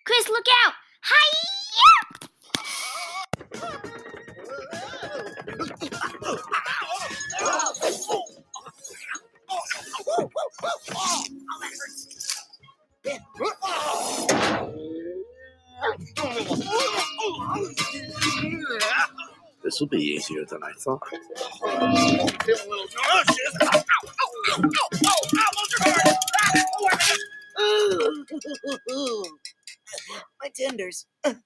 Chris, look out! This will be easier than I thought. My tenders.